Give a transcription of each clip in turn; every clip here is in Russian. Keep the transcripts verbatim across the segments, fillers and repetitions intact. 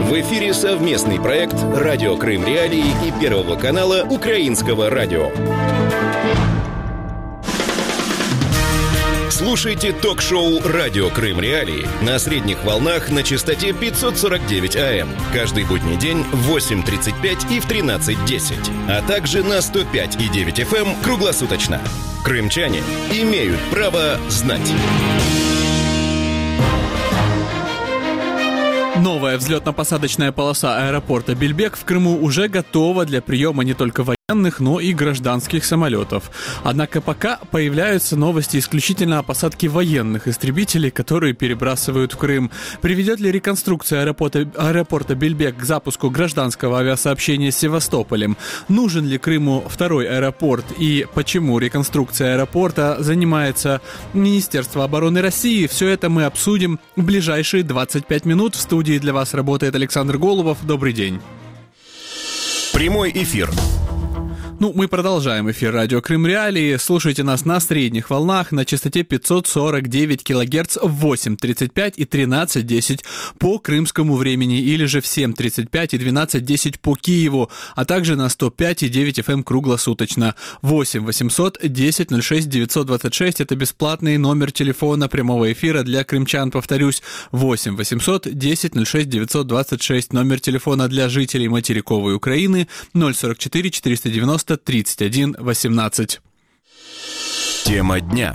В эфире совместный проект «Радио Крым Реалии» и Первого канала Украинского радио. Слушайте ток-шоу «Радио Крым Реалии» на средних волнах на частоте пятьсот сорок девять АМ каждый будний день в восемь тридцать пять и в тринадцать десять, а также на сто пять и девять эф эм круглосуточно. Крымчане имеют право знать. Новая взлетно-посадочная полоса аэропорта Бельбек в Крыму уже готова для приема не только военных, но и гражданских самолетов. Однако пока появляются новости исключительно о посадке военных истребителей, которые перебрасывают в Крым. Приведет ли реконструкция аэропорта, аэропорта Бельбек к запуску гражданского авиасообщения с Севастополем? Нужен ли Крыму второй аэропорт? И почему реконструкция аэропорта занимается Министерство обороны России? Все это мы обсудим в ближайшие двадцать пять минут. В студии для вас работает Александр Голубов. Добрый день. Прямой эфир. Ну, мы продолжаем эфир «Радио Крым Реалии». Слушайте нас на средних волнах на частоте пятьсот сорок девять килогерц в восемь тридцать пять и тринадцать десять по крымскому времени, или же в семь тридцать пять и двенадцать десять по Киеву, а также на сто пять и девять эф эм круглосуточно. восемь восемьсот десять ноль шесть девятьсот двадцать шесть – это бесплатный номер телефона прямого эфира для крымчан, повторюсь, восемь восемьсот десять ноль шесть девятьсот двадцать шесть, номер телефона для жителей материковой Украины ноль сорок четыре четыреста девяносто тридцать один восемнадцать. Тема дня.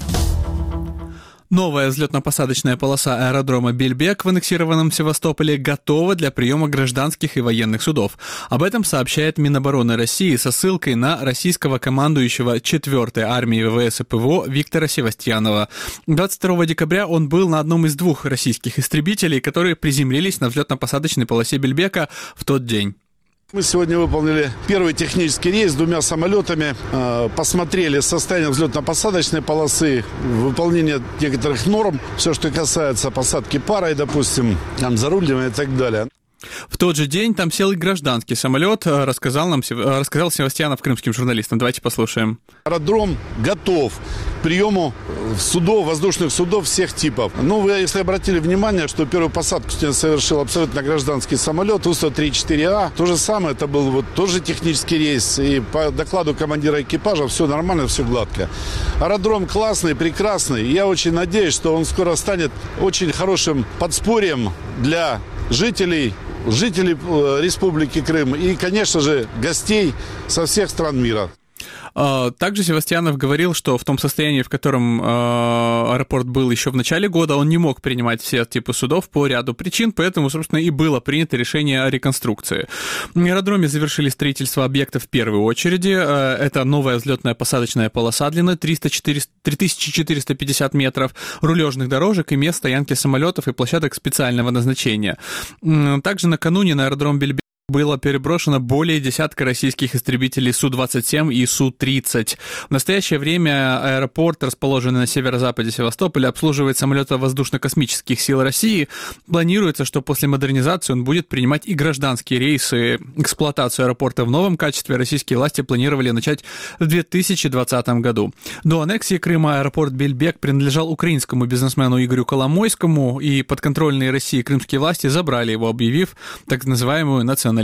Новая взлетно-посадочная полоса аэродрома Бельбек в аннексированном Севастополе готова для приема гражданских и военных судов. Об этом сообщает Минобороны России со ссылкой на российского командующего четвёртой армии вэ вэ эс и пэ вэ о Виктора Севастьянова. двадцать второго декабря он был на одном из двух российских истребителей, которые приземлились на взлетно-посадочной полосе Бельбека в тот день. Мы сегодня выполнили первый технический рейс с двумя самолетами, посмотрели состояние взлетно-посадочной полосы, выполнение некоторых норм, все, что касается посадки парой, допустим, там, зарулива и так далее. В тот же день там сел и гражданский самолет, рассказал нам рассказал Севастьянов крымским журналистам. Давайте послушаем. Аэродром готов к приему судов, воздушных судов всех типов. Ну, вы, если обратили внимание, что первую посадку сегодня совершил абсолютно гражданский самолет У сто тридцать четыре А. То же самое, это был вот тоже технический рейс. И по докладу командира экипажа все нормально, все гладко. Аэродром классный, прекрасный. Я очень надеюсь, что он скоро станет очень хорошим подспорьем для жителей, жителей Республики Крым и, конечно же, гостей со всех стран мира. Также Севастьянов говорил, что в том состоянии, в котором аэропорт был еще в начале года, он не мог принимать все типы судов по ряду причин, поэтому, собственно, и было принято решение о реконструкции. На аэродроме завершили строительство объекта в первой очереди. Это новая взлетная посадочная полоса длиной три тысячи четыреста пятьдесят метров, рулежных дорожек и мест стоянки самолетов и площадок специального назначения. Также накануне на аэродром Бельбек было переброшено более десятка российских истребителей Су двадцать семь и Су тридцать. В настоящее время аэропорт, расположенный на северо-западе Севастополя, обслуживает самолеты воздушно-космических сил России. Планируется, что после модернизации он будет принимать и гражданские рейсы. Эксплуатацию аэропорта в новом качестве российские власти планировали начать в две тысячи двадцатом году. До аннексии Крыма аэропорт Бельбек принадлежал украинскому бизнесмену Игорю Коломойскому, и подконтрольные России крымские власти забрали его, объявив так называемую национализацию.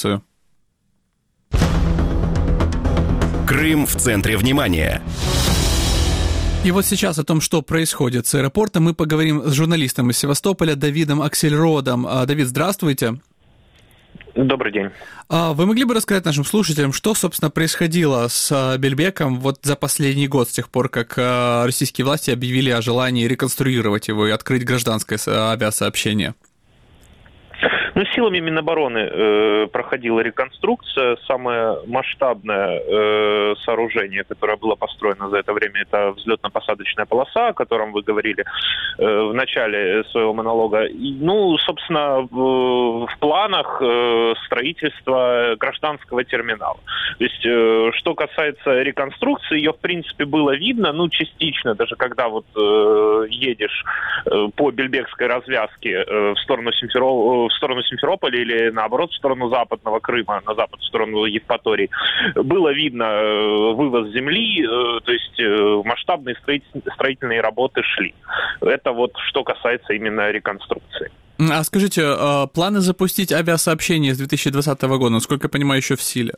Крым в центре внимания. И вот сейчас о том, что происходит с аэропортом, мы поговорим с журналистом из Севастополя Давидом Аксельродом. Давид, здравствуйте. Добрый день. Вы могли бы рассказать нашим слушателям, что, собственно, происходило с Бельбеком вот за последний год, с тех пор, как российские власти объявили о желании реконструировать его и открыть гражданское авиасообщение? Ну, силами Минобороны э, проходила реконструкция. Самое масштабное э, сооружение, которое было построено за это время, это взлетно-посадочная полоса, о котором вы говорили э, в начале своего монолога. И, ну, собственно, в, в планах э, строительства гражданского терминала. То есть, э, что касается реконструкции, ее, в принципе, было видно, ну, частично, даже когда вот э, едешь э, по Бельбекской развязке э, в сторону Симферополя, в сторону Симферополя или, наоборот, в сторону западного Крыма, на запад, в сторону Евпатории, было видно вывоз земли, то есть масштабные строительные работы шли. Это вот что касается именно реконструкции. А скажите, планы запустить авиасообщение с две тысячи двадцатого года, насколько я понимаю, еще в силе?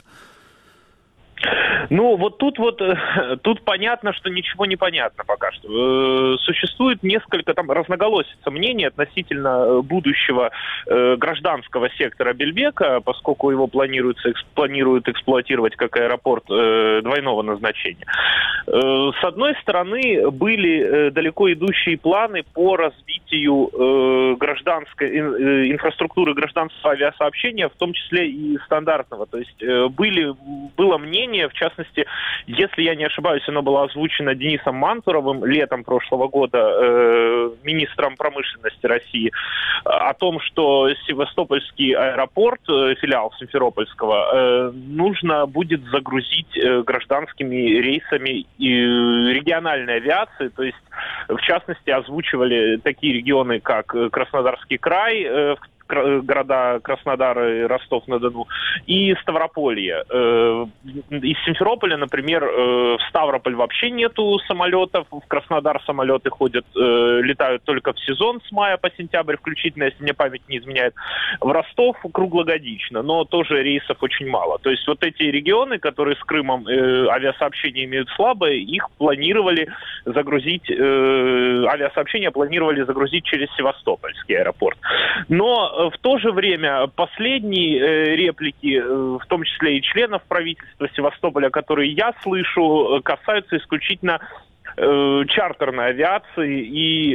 Ну, вот тут вот, тут понятно, что ничего не понятно пока что. Существует несколько там разноголосица мнений относительно будущего гражданского сектора Бельбека, поскольку его планируется, планируют эксплуатировать как аэропорт двойного назначения. С одной стороны, были далеко идущие планы по развитию гражданской инфраструктуры гражданского авиасообщения, в том числе и стандартного. То есть были, было мнение, в частности, если я не ошибаюсь, оно было озвучено Денисом Мантуровым летом прошлого года, э, министром промышленности России, о том, что Севастопольский аэропорт, э, филиал Симферопольского, э, нужно будет загрузить э, гражданскими рейсами и региональной авиации, то есть, в частности, озвучивали такие регионы, как Краснодарский край, э, города Краснодар и Ростов-на-Дону, и Ставрополье. Из Симферополя, например, в Ставрополь вообще нету самолетов, в Краснодар самолеты ходят, летают только в сезон с мая по сентябрь включительно, если мне память не изменяет. В Ростов круглогодично, но тоже рейсов очень мало. То есть вот эти регионы, которые с Крымом авиасообщение имеют слабое, их планировали загрузить, авиасообщение планировали загрузить через Севастопольский аэропорт. Но в то же время последние э, реплики, э, в том числе и членов правительства Севастополя, которые я слышу, касаются исключительно э, чартерной авиации и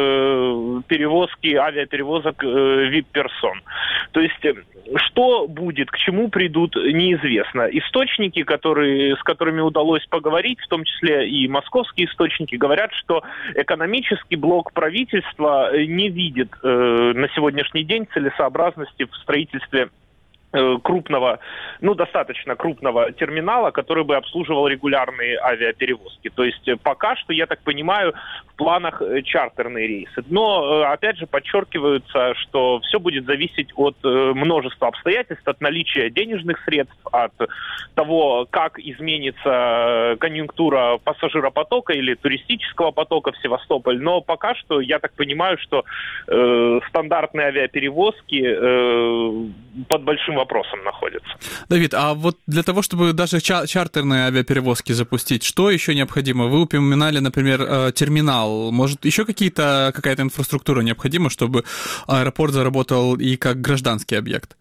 э, перевозки, авиаперевозок э, ви ай пи-персон. То есть, что будет, к чему придут, неизвестно. Источники, которые, с которыми удалось поговорить, в том числе и московские источники, говорят, что экономический блок правительства не видит э, на сегодняшний день целесообразности в строительстве крупного, ну, достаточно крупного терминала, который бы обслуживал регулярные авиаперевозки. То есть пока что, я так понимаю, в планах чартерные рейсы. Но, опять же, подчеркивается, что все будет зависеть от множества обстоятельств, от наличия денежных средств, от того, как изменится конъюнктура пассажиропотока или туристического потока в Севастополь. Но пока что, я так понимаю, что э, стандартные авиаперевозки э, под большим вопросом находится. Давид, а вот для того, чтобы даже ча- чартерные авиаперевозки запустить, что еще необходимо? Вы упоминали, например, терминал. Может, еще какие-то, какая-то инфраструктура необходима, чтобы аэропорт заработал и как гражданский объект?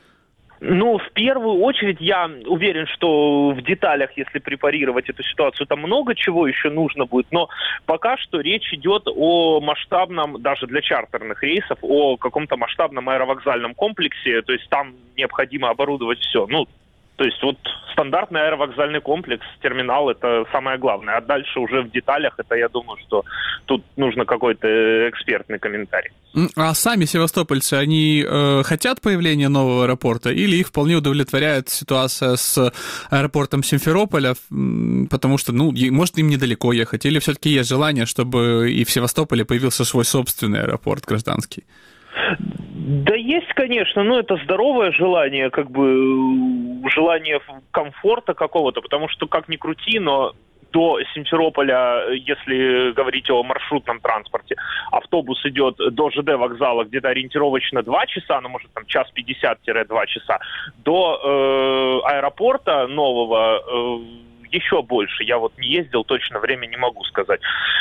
Ну, в первую очередь, я уверен, что в деталях, если препарировать эту ситуацию, там много чего еще нужно будет, но пока что речь идет о масштабном, даже для чартерных рейсов, о каком-то масштабном аэровокзальном комплексе, то есть там необходимо оборудовать все. Ну, то есть вот стандартный аэровокзальный комплекс, терминал, это самое главное. А дальше уже в деталях, это, я думаю, что тут нужно какой-то экспертный комментарий. А сами севастопольцы, они э, хотят появления нового аэропорта или их вполне удовлетворяет ситуация с аэропортом Симферополя, потому что, ну, может, им недалеко ехать, или все-таки есть желание, чтобы и в Севастополе появился свой собственный аэропорт гражданский? Да есть, конечно, но это здоровое желание, как бы желание комфорта какого-то, потому что, как ни крути, но до Симферополя, если говорить о маршрутном транспорте, автобус идет до ЖД вокзала где-то ориентировочно два часа, ну, может, там час пятьдесят-два часа, до э, аэропорта нового э, еще больше. Я вот не ездил, точно время не могу сказать.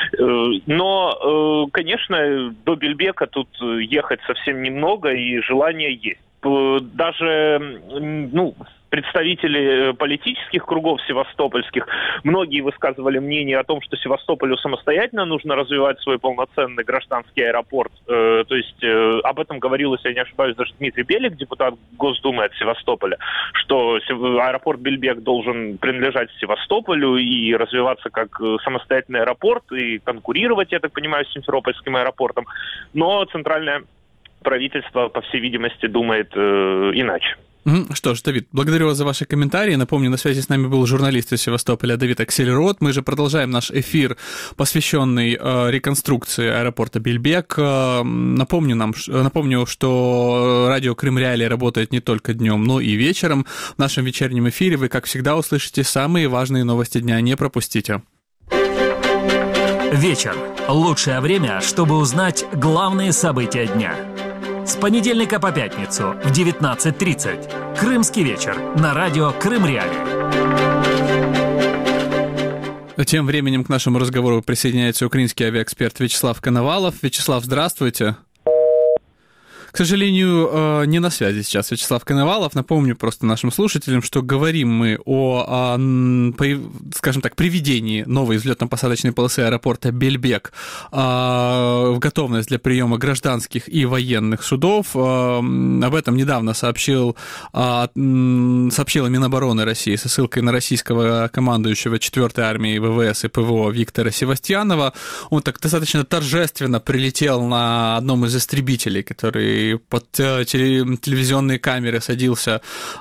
Но, конечно, до Бельбека тут ехать совсем немного, и желание есть. Даже, ну, представители политических кругов севастопольских, многие высказывали мнение о том, что Севастополю самостоятельно нужно развивать свой полноценный гражданский аэропорт. Э, то есть э, об этом говорил, если я не ошибаюсь, даже Дмитрий Белик, депутат Госдумы от Севастополя, что аэропорт Бельбек должен принадлежать Севастополю и развиваться как самостоятельный аэропорт и конкурировать, я так понимаю, с Симферопольским аэропортом. Но центральное правительство, по всей видимости, думает э, иначе. Что ж, Давид, благодарю вас за ваши комментарии. Напомню, на связи с нами был журналист из Севастополя Давид Аксельрод. Мы же продолжаем наш эфир, посвященный э, реконструкции аэропорта Бельбек. Э, напомню, нам, напомню, что радио Крым Реалии работает не только днем, но и вечером. В нашем вечернем эфире вы, как всегда, услышите самые важные новости дня. Не пропустите. Вечер. Лучшее время, чтобы узнать главные события дня. С понедельника по пятницу в девятнадцать тридцать. Крымский вечер на радио Крым Реалии. Тем временем к нашему разговору присоединяется украинский авиаэксперт Вячеслав Коновалов. Вячеслав, здравствуйте. К сожалению, не на связи сейчас Вячеслав Коновалов. Напомню просто нашим слушателям, что говорим мы о, о скажем так, приведении новой взлетно-посадочной полосы аэропорта Бельбек в готовность для приема гражданских и военных судов. Об этом недавно сообщил, сообщила Минобороны России со ссылкой на российского командующего четвёртой армией ВВС и ПВО Виктора Севастьянова. Он так достаточно торжественно прилетел на одном из истребителей, который под телевизионные камеры садился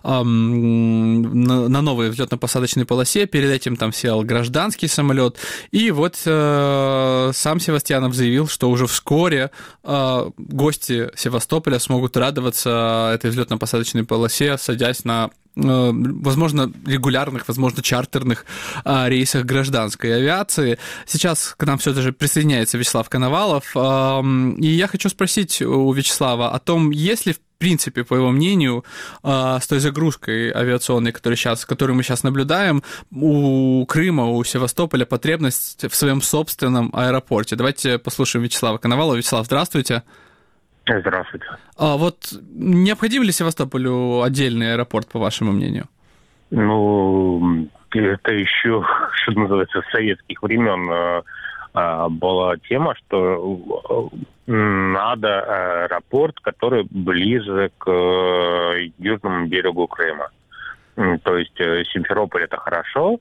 эм, на, на новой взлетно-посадочной полосе. Перед этим там сел гражданский самолет. И вот э, сам Севастьянов заявил, что уже вскоре э, гости Севастополя смогут радоваться этой взлетно-посадочной полосе, садясь на, э, возможно, регулярных, возможно, чартерных э, рейсах гражданской авиации. Сейчас к нам все же присоединяется Вячеслав Коновалов. Э, и я хочу спросить у Вячеслава о том, есть ли в принципе, по его мнению, с той загрузкой авиационной, которую, сейчас, которую мы сейчас наблюдаем, у Крыма, у Севастополя потребность в своем собственном аэропорте. Давайте послушаем Вячеслава Коновалова. Вячеслав, здравствуйте. Здравствуйте. А вот необходим ли Севастополю отдельный аэропорт, по вашему мнению? Ну, это еще, что называется, с советских времен была тема, что надо аэропорт, который ближе к южному берегу Крыма. То есть Симферополь — это хорошо,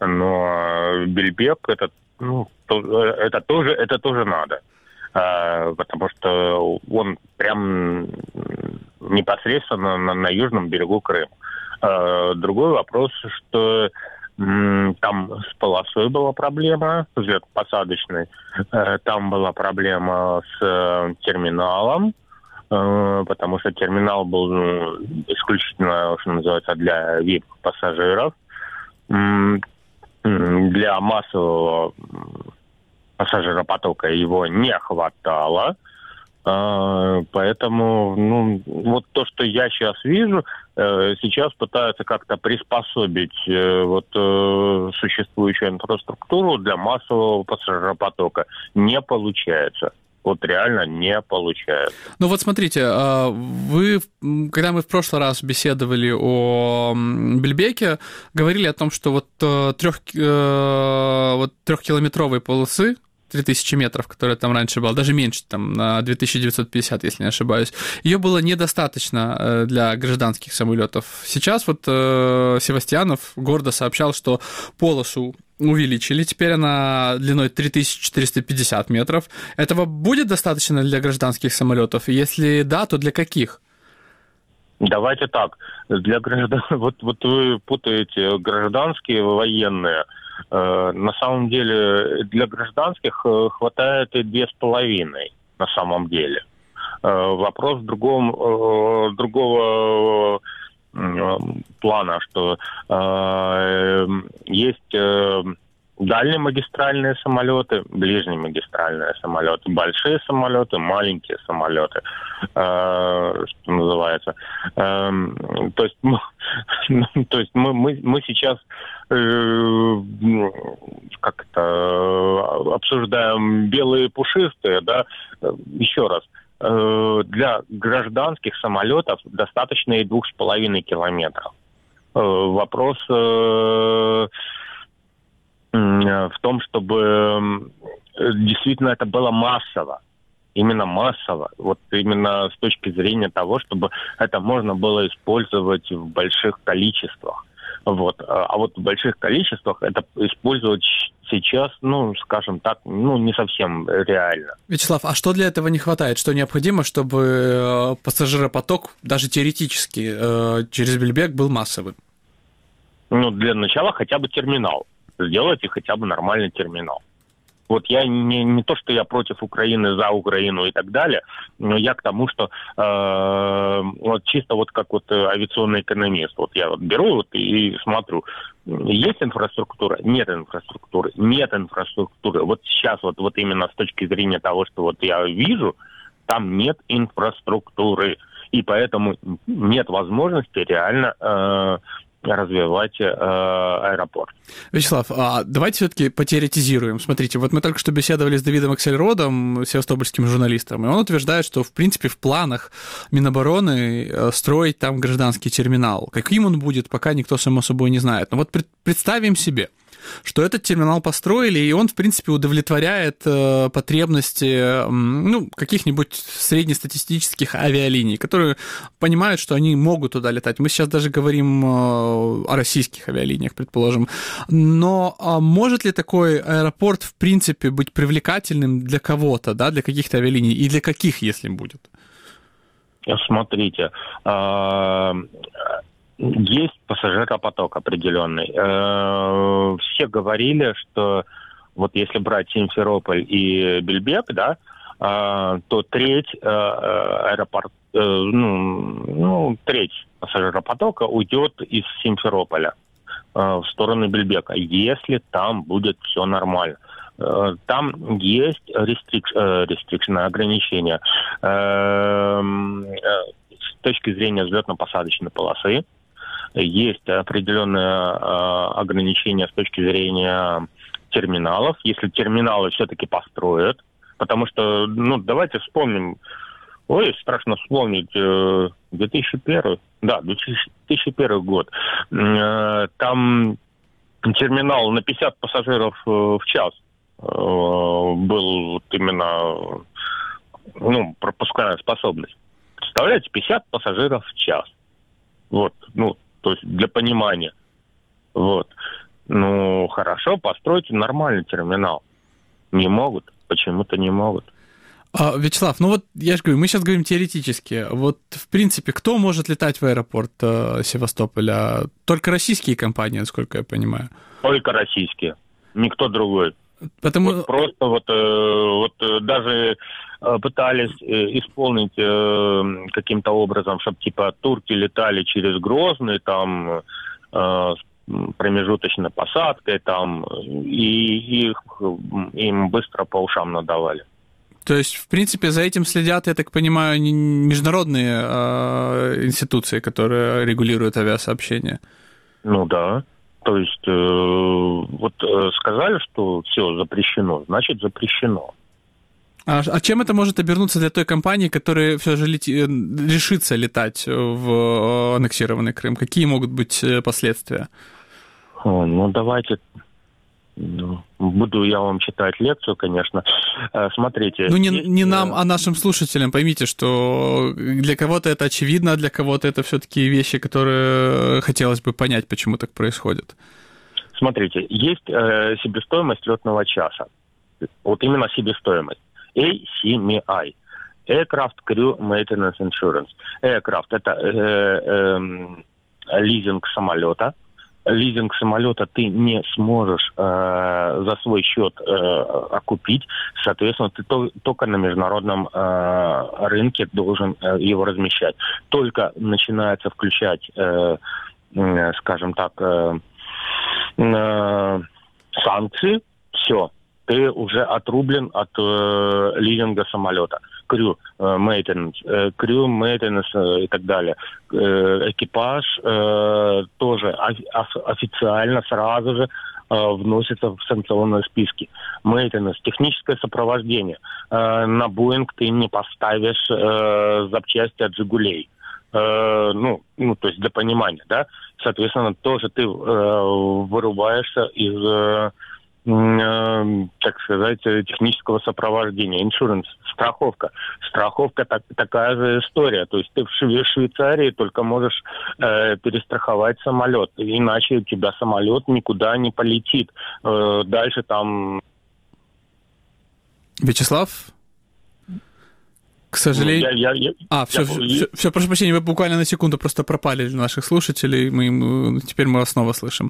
но Бельбек — это, ну, это тоже, это тоже надо. Потому что он прям непосредственно на, на южном берегу Крыма. Другой вопрос, что там с полосой была проблема, взлетно-посадочной. Там была проблема с терминалом, потому что терминал был, ну, исключительно, что называется, для ви ай пи-пассажиров. Для массового пассажиропотока его не хватало. Поэтому, ну, вот то, что я сейчас вижу, сейчас пытаются как-то приспособить вот существующую инфраструктуру для массового пассажиропотока. Не получается. Вот реально не получается. Ну вот смотрите, вы, когда мы в прошлый раз беседовали о Бельбеке, говорили о том, что вот трех, вот трехкилометровой полосы, три тысячи метров, которая там раньше была, даже меньше, там, на две тысячи девятьсот пятьдесят, если не ошибаюсь, ее было недостаточно для гражданских самолетов. Сейчас вот э, Севастьянов гордо сообщал, что полосу увеличили, теперь она длиной три тысячи четыреста пятьдесят метров. Этого будет достаточно для гражданских самолетов? Если да, то для каких? Давайте так. Для граждан... Вот, вот вы путаете гражданские, военные. На самом деле для гражданских хватает и две с половиной на самом деле. Вопрос в другом, другого плана, что есть дальнемагистральные самолеты, ближнемагистральные самолеты, большие самолеты, маленькие самолеты, что называется. То есть, то есть мы, мы, мы сейчас как-то обсуждаем белые пушистые, да, еще раз. Для гражданских самолетов достаточно и двух с половиной километров. Вопрос в том, чтобы действительно это было массово. Именно массово. Вот именно с точки зрения того, чтобы это можно было использовать в больших количествах. Вот. А вот в больших количествах это использовать сейчас, ну, скажем так, ну, не совсем реально. Вячеслав, а что для этого не хватает? Что необходимо, чтобы пассажиропоток, даже теоретически, через Бельбек был массовым? Ну, для начала хотя бы терминал. Сделайте хотя бы нормальный терминал. Вот я не, не то, что я против Украины, за Украину и так далее, но я к тому, что э, вот чисто вот как вот авиационный экономист, вот я вот беру вот и смотрю, есть инфраструктура, нет инфраструктуры, нет инфраструктуры. Вот сейчас вот, вот именно с точки зрения того, что вот я вижу, Там нет инфраструктуры, и поэтому нет возможности реально э, развивать э, аэропорт. Вячеслав, а давайте все-таки потеоретизируем. Смотрите, вот мы только что беседовали с Давидом Аксельродом, севастопольским журналистом, и он утверждает, что, в принципе, в планах Минобороны строить там гражданский терминал. Каким он будет, пока никто, само собой, не знает. Но вот представим себе, что этот терминал построили, и он, в принципе, удовлетворяет э, потребности э, ну, каких-нибудь среднестатистических авиалиний, которые понимают, что они могут туда летать. Мы сейчас даже говорим э, о российских авиалиниях, предположим. Но э, может ли такой аэропорт, в принципе, быть привлекательным для кого-то, да, для каких-то авиалиний, и для каких, если будет? Смотрите, есть пассажиропоток определенный. Все говорили, что вот если брать Симферополь и Бельбек, да, то треть аэропорт, ну, ну, треть пассажиропотока уйдет из Симферополя в сторону Бельбека, если там будет все нормально. Там есть рестрикшн, рестрикшн, ограничения с точки зрения взлетно-посадочной полосы. Есть определенные ограничения с точки зрения терминалов. Если терминалы все-таки построят, потому что, ну, давайте вспомним, ой, страшно вспомнить, две тысячи первый, да, две тысячи первый год. Там терминал на пятьдесят пассажиров в час был вот именно, ну, пропускная способность. Представляете, пятьдесят пассажиров в час. Вот, ну, то есть для понимания. Вот. Ну, хорошо, постройте нормальный терминал. Не могут, почему-то не могут. А, Вячеслав, ну вот я же говорю, мы сейчас говорим теоретически. Вот, в принципе, кто может летать в аэропорт э, Севастополя? Только российские компании, насколько я понимаю. Только российские, никто другой. Потому... Вот просто вот, э, вот даже э, пытались э, исполнить э, каким-то образом, чтобы типа турки летали через Грозный, там э, с промежуточной посадкой, там, и их, им быстро по ушам надавали. То есть, в принципе, за этим следят, я так понимаю, международные э, институции, которые регулируют авиасообщение? Ну да. То есть, э, вот э, сказали, что все запрещено, значит запрещено. А, а чем это может обернуться для той компании, которая все же лети, решится летать в аннексированный Крым? Какие могут быть последствия? О, ну, давайте... Ну, буду я вам читать лекцию, конечно. Смотрите. Ну, не, есть... не нам, а нашим слушателям. Поймите, что для кого-то это очевидно, а для кого-то это все-таки вещи, которые хотелось бы понять, почему так происходит. Смотрите, есть э, себестоимость летного часа. Вот именно себестоимость. эй си эм ай. Aircraft Crew Maintenance Insurance. Aircraft – это э, э, лизинг самолета. Лизинг самолета ты не сможешь э, за свой счет э, окупить. Соответственно, ты то, только на международном э, рынке должен э, его размещать. Только начинается включать, э, э, скажем так, э, э, санкции, все, ты уже отрублен от э, лизинга самолета. Crew maintenance, crew maintenance и так далее. Экипаж э, тоже официально сразу же э, вносится в санкционные списки. Maintenance, техническое сопровождение. Э, на Boeing ты не поставишь э, запчасти от «Жигулей». Э, ну, ну, то есть для понимания, да. Соответственно, тоже ты э, вырубаешься из... Э, так сказать, технического сопровождения. Иншуранс, страховка. Страховка так, такая же история. То есть ты в Швейцарии только можешь э, перестраховать самолет, иначе у тебя самолет никуда не полетит. Э, дальше там... Вячеслав? К сожалению... Я, я, я, а, все, я, все, я... все, все, прошу прощения, вы буквально на секунду просто пропали у наших слушателей. Мы, мы, теперь мы вас снова слышим.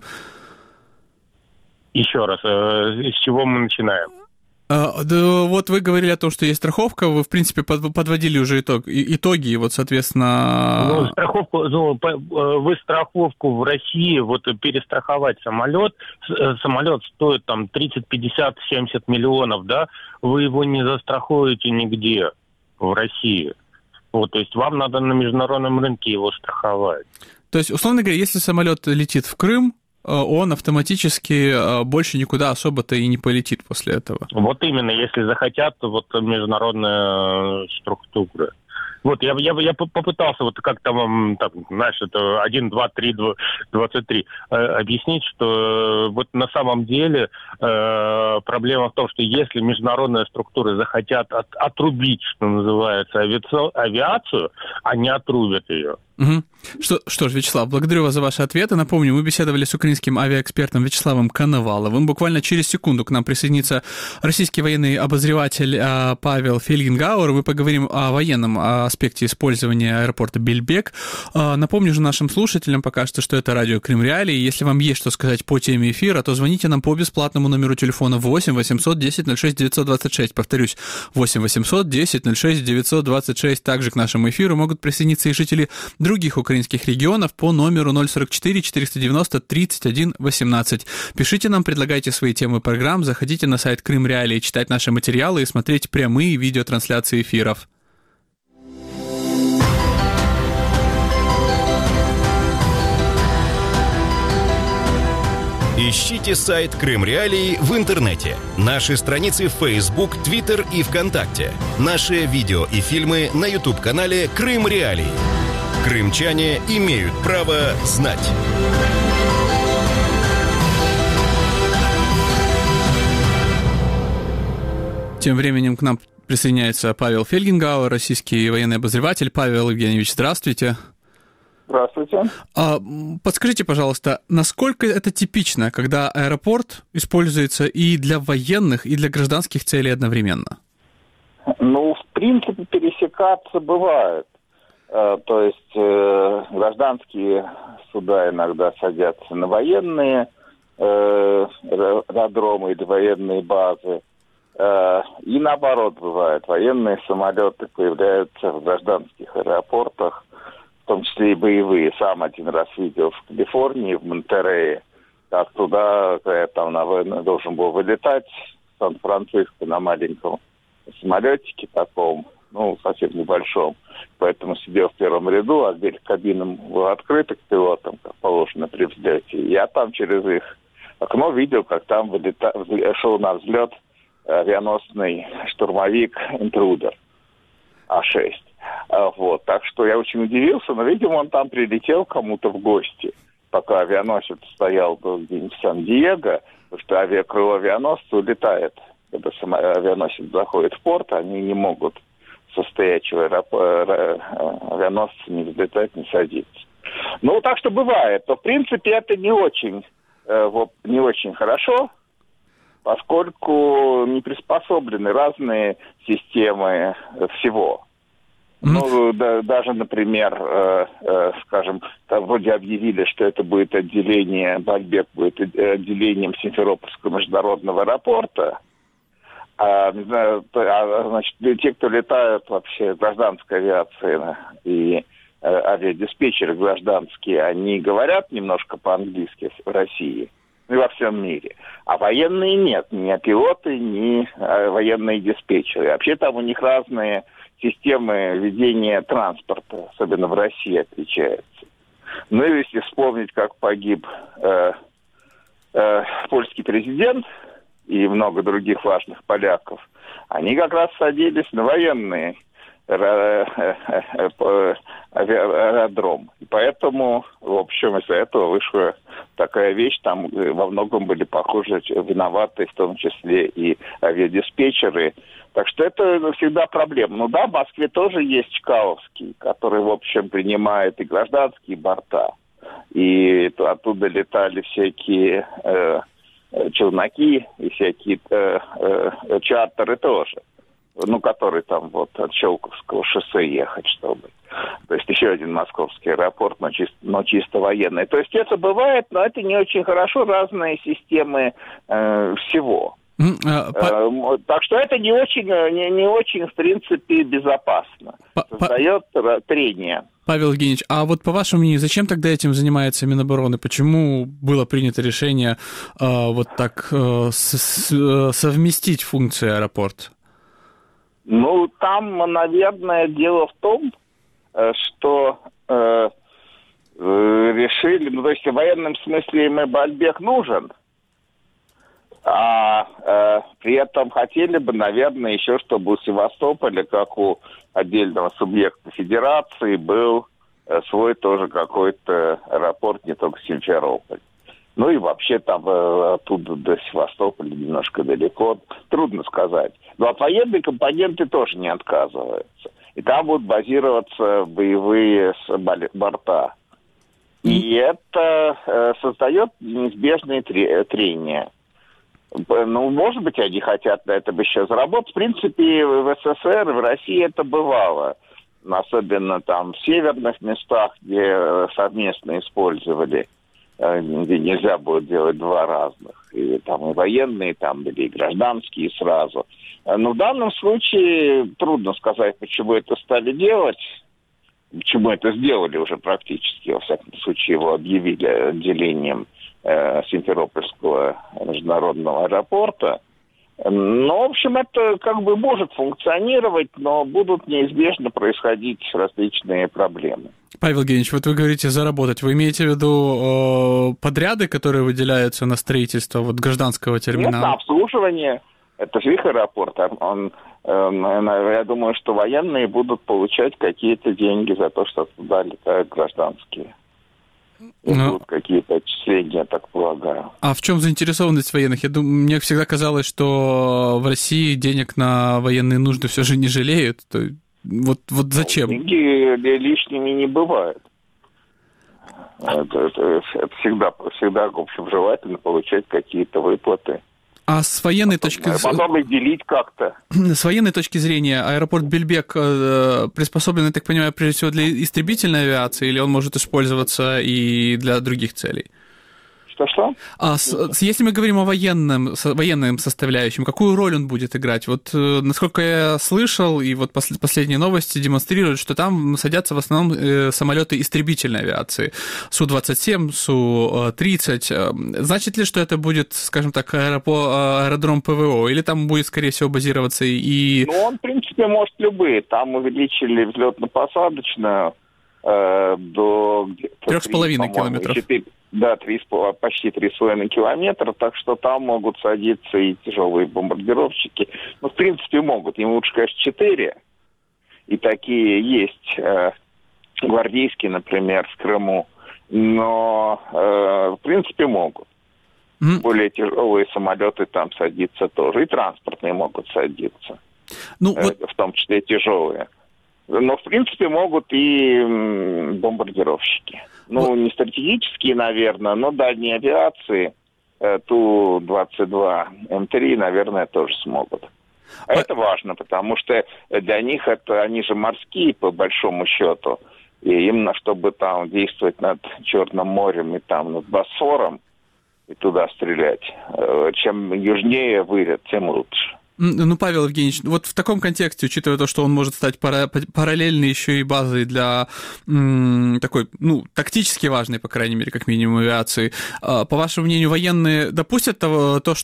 Еще раз, э, с чего мы начинаем? А, да, вот вы говорили о том, что есть страховка, вы, в принципе, под, подводили уже итог, и, итоги, и вот, соответственно... Ну, страховку, ну, вы страховку в России, вот перестраховать самолет, самолет стоит там тридцать, пятьдесят, семьдесят миллионов, да, вы его не застрахуете нигде. в Россию. Вот, то есть вам надо на международном рынке его страховать. То есть, условно говоря, если самолет летит в Крым, он автоматически больше никуда особо-то и не полетит после этого. Вот именно, если захотят, вот международная структура. Вот, я, я, я попытался, вот как там, так, знаешь, это один, два, три, двадцать три, э, объяснить, что вот на самом деле э, проблема в том, что если международные структуры захотят от, отрубить, что называется, авиацию, авиацию, они отрубят ее. Угу. Что, что ж, Вячеслав, благодарю вас за ваши ответы. Напомню, мы беседовали с украинским авиаэкспертом Вячеславом Коноваловым. Буквально через секунду к нам присоединится российский военный обозреватель Павел Фельгенгауэр. Мы поговорим о военном аспекте использования аэропорта Бельбек. Напомню же нашим слушателям пока что, что это радио Крым Реалии. Если вам есть что сказать по теме эфира, то звоните нам по бесплатному номеру телефона восемь восемьсот десять ноль шесть девятьсот двадцать шесть. Повторюсь, восемь восемьсот десять ноль шесть девятьсот двадцать шесть. Также к нашему эфиру могут присоединиться и жители других украинских регионов по номеру ноль сорок четыре четыреста девяносто тридцать один восемнадцать. Пишите нам, предлагайте свои темы программ, заходите на сайт Крым Реалии, читать наши материалы и смотреть прямые видеотрансляции эфиров. Ищите сайт Крым Реалии в интернете, наши страницы в Facebook, Twitter и ВКонтакте, наши видео и фильмы на YouTube-канале Крым Реалии. Крымчане имеют право знать. Тем временем к нам присоединяется Павел Фельгенгауэр, российский военный обозреватель. Павел Евгеньевич, здравствуйте. Здравствуйте. А, подскажите, пожалуйста, насколько это типично, когда аэропорт используется и для военных, и для гражданских целей одновременно? Ну, в принципе, пересекаться бывает. То есть э, гражданские суда иногда садятся на военные э, аэродромы или военные базы. Э, и наоборот бывает. Военные самолеты появляются в гражданских аэропортах, в том числе и боевые. Сам один раз видел в Калифорнии, в Монтерее, как туда, я там на, должен был вылетать в Сан-Франциско на маленьком самолетике таком, ну, совсем небольшом. Поэтому сидел в первом ряду, а дверь кабины была открыта к пилотам, как положено при взлете. Я там через их окно видел, как там вылета... шел на взлет авианосный штурмовик «Интрудер» А шесть. Вот. Так что я очень удивился, но, видимо, он там прилетел кому-то в гости, пока авианосец стоял где-нибудь в Сан-Диего, потому что авиакрыло авианосца улетает. Когда авианосец заходит в порт, они не могут состоячего авианосца не взлетать, не садиться. Ну, так что бывает. Но, в принципе, это не очень, не очень хорошо, поскольку не приспособлены разные системы всего. Ну, да, даже, например, э, э, скажем, там вроде объявили, что это будет отделение, Бальбек будет отделением Симферопольского международного аэропорта. А, не знаю, а, значит, те, кто летают вообще гражданской авиации и э, авиадиспетчеры гражданские, они говорят немножко по-английски в России и во всем мире. А военные нет, ни пилоты, ни а, военные диспетчеры. Вообще там у них разные системы ведения транспорта, особенно в России, отличаются. Ну и если вспомнить, как погиб э, э, польский президент и много других важных поляков, они как раз садились на военный аэродром. И поэтому, в общем, из-за этого вышла такая вещь. Там во многом были похожи, виноваты, в том числе и авиадиспетчеры. Так что это всегда проблема. Ну да, в Москве тоже есть Чкаловский, который, в общем, принимает и гражданские борта. И оттуда летали всякие э, челноки и всякие э, э, чартеры тоже. Ну, которые там вот от Щелковского шоссе ехать, чтобы. То есть еще один московский аэропорт, но чисто, но чисто военный. То есть это бывает, но это не очень хорошо, разные системы э, всего. Mm, uh, uh, так что это не очень, не, не очень, в принципе, безопасно. Создает uh, трение. Павел Евгеньевич, а вот по вашему мнению, зачем тогда этим занимается Минобороны? Почему было принято решение uh, вот так uh, с- с- совместить функции аэропорта? Ну, там, наверное, дело в том, что э, э, решили, ну, то есть в военном смысле им Бальбек нужен, а э, при этом хотели бы, наверное, еще, чтобы у Севастополя, как у отдельного субъекта федерации, был э, свой тоже какой-то аэропорт, не только Симферополь. Ну и вообще там э, оттуда до Севастополя немножко далеко, трудно сказать. Но от военной компоненты тоже не отказываются. И там будут базироваться боевые борта. И это э, создает неизбежные трения. Ну, может быть, они хотят на этом еще заработать. В принципе, в СССР, в России это бывало. Особенно там в северных местах, где совместно использовали, где нельзя было делать два разных. И там и военные, там или и гражданские сразу. Но в данном случае трудно сказать, почему это стали делать. Почему это сделали уже практически, во всяком случае, его объявили отделением э, Симферопольского международного аэропорта. Ну, в общем, это как бы может функционировать, но будут неизбежно происходить различные проблемы. Павел Евгеньевич, вот вы говорите заработать. Вы имеете в виду э, подряды, которые выделяются на строительство вот, гражданского терминала? Нет, на обслуживание. Это же их аэропорт. Он, э, я думаю, что военные будут получать какие-то деньги за то, что туда летают гражданские. Но... Будут какие-то отчисления, я так полагаю. А в чем заинтересованность военных? Я думаю, мне всегда казалось, что в России денег на военные нужды все же не жалеют. То... Вот, вот зачем? Ну, деньги лишними не бывают. Это, это, это всегда, всегда, в общем, желательно получать какие-то выплаты. А с военной точки зрения... Потом их делить как-то. С военной точки зрения аэропорт Бельбек э, приспособлен, я так понимаю, прежде всего для истребительной авиации, или он может использоваться и для других целей? Что-что? А с, с, если мы говорим о военном, со, военном составляющем, какую роль он будет играть? Вот, э, насколько я слышал, и вот пос, последние новости демонстрируют, что там садятся в основном э, самолеты истребительной авиации. Су двадцать семь, Су тридцать. Значит ли, что это будет, скажем так, аэропо, аэродром ПВО? Или там будет, скорее всего, базироваться и... Ну, он, в принципе, может любые. Там увеличили взлетно-посадочную э, до... Трех с половиной километров. четыре Да, три, почти три с половиной километра, так что там могут садиться и тяжелые бомбардировщики. Ну, в принципе, могут. Им лучше, конечно, четыре. И такие есть. Э, гвардейские, например, в Крыму. Но, э, в принципе, могут. Mm. Более тяжелые самолеты там садиться тоже. И транспортные могут садиться. Ну, э, вот... В том числе и тяжелые. Но, в принципе, могут и м, бомбардировщики. Ну, вот. Не стратегические, наверное, но дальней авиации э, Ту двадцать два М три, наверное, тоже смогут. А а... это важно, потому что для них это, они же морские, по большому счету. И именно чтобы там действовать над Черным морем и там над Босфором, и туда стрелять, э, чем южнее выряд, тем лучше. Ну, Павел Евгеньевич, вот в таком контексте, учитывая то, что он может стать пара- параллельно еще и базой для м- такой, ну, тактически важной, по крайней мере, как минимум, авиации, по вашему мнению, военные допустят того, то,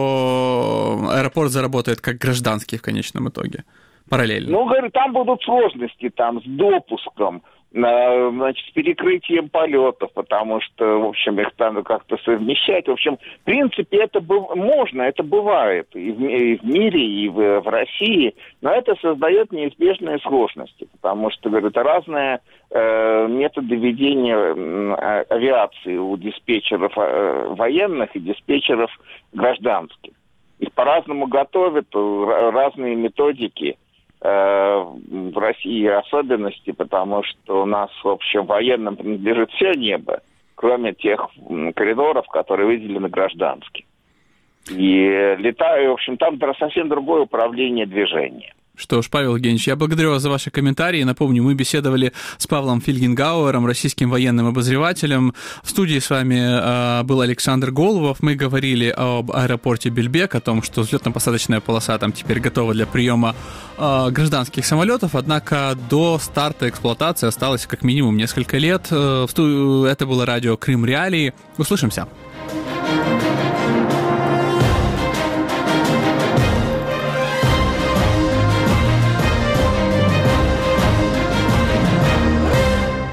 что аэропорт заработает как гражданский в конечном итоге? Параллельно? Ну, говорю, там будут сложности там с допуском, значит, с перекрытием полетов, потому что, в общем, их надо как-то совмещать. В общем, в принципе, это быв... можно, это бывает и в, и в мире, и в, в России, но это создает неизбежные сложности, потому что, говорю, это разные э, методы ведения э, авиации у диспетчеров э, военных и диспетчеров гражданских. Их по-разному готовят, разные методики. В России особенности, потому что у нас, в общем, военным принадлежит все небо, кроме тех коридоров, которые выделены гражданским. И летаю, в общем, там совсем другое управление движением. Что ж, Павел Евгеньевич, я благодарю вас за ваши комментарии. Напомню, мы беседовали с Павлом Фельгенгауэром, российским военным обозревателем. В студии с вами э, был Александр Голубов. Мы говорили об аэропорте Бельбек, о том, что взлетно-посадочная полоса там теперь готова для приема э, гражданских самолетов, однако до старта эксплуатации осталось как минимум несколько лет. Э, в сту... Это было радио Крым Реалии. Услышимся.